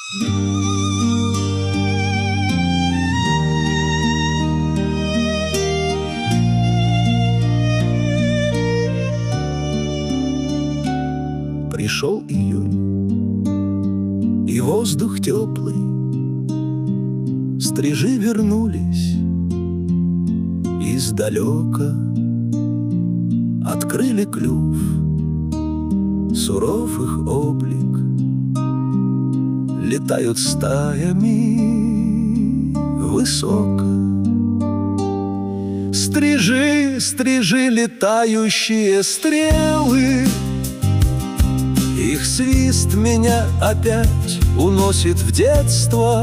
Пришел июнь, и воздух теплый, стрижи вернулись издалека, открыли клюв, суров их облик, летают стаями высоко. Стрижи, стрижи летающие стрелы, их свист меня опять уносит в детство.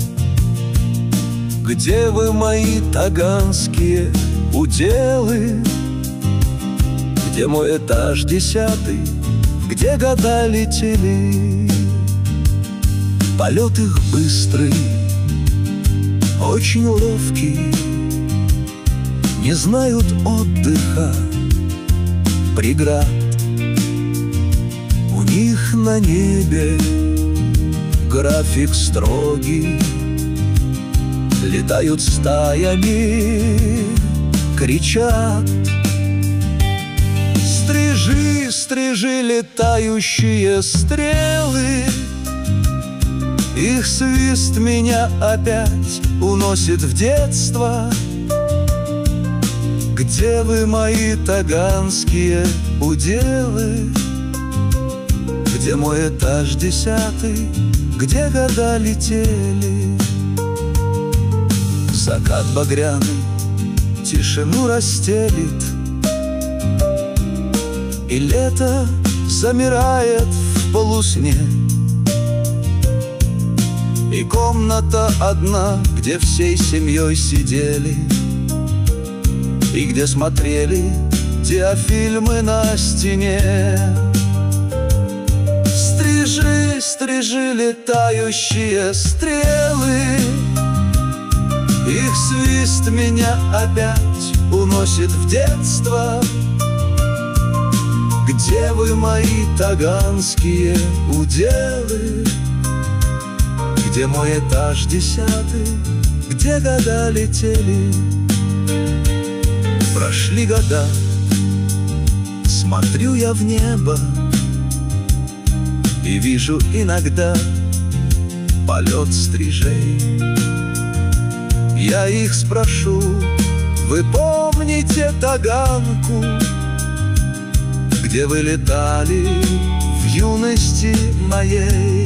Где вы, мои таганские уделы? Где мой этаж 10? Где года летели? Полет их быстрый, очень ловкий, не знают отдыха, преград. У них на небе график строгий, летают стаями, кричат. Стрижи, стрижи летающие стрелы, их свист меня опять уносит в детство. Где вы, мои таганские уделы? Где мой этаж 10? Где года летели? Закат багряный тишину расстелит, и лето замирает в полусне. И комната одна, где всей семьей сидели, и где смотрели диафильмы на стене. Стрижи, стрижи летающие стрелы, их свист меня опять уносит в детство. Где вы, мои таганские уделы? Где мой этаж 10? Где года летели? Прошли года, смотрю я в небо и вижу иногда полет стрижей. Я их спрошу: вы помните Таганку, где вы летали в юности моей?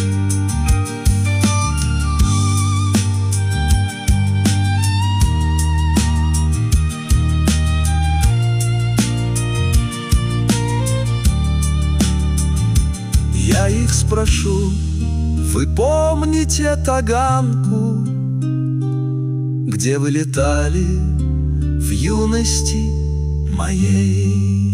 Я их спрошу: вы помните Таганку, где вы летали в юности моей?